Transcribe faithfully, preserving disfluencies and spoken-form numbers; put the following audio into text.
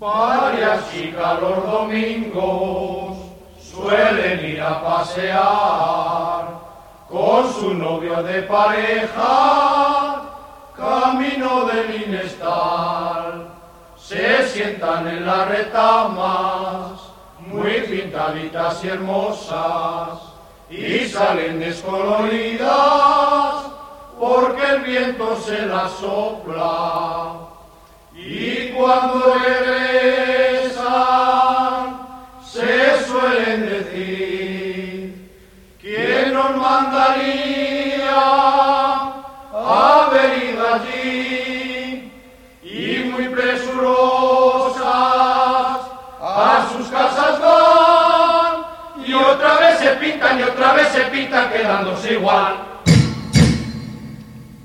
Varias chicas los domingos suelen ir a pasear con su novio de pareja, camino del Inestal. Se sientan en las retamas, muy pintaditas y hermosas, y salen descoloridas porque el viento se las sopla. Y cuando regresan se suelen decir: ¿quién nos mandaría a haber ido allí?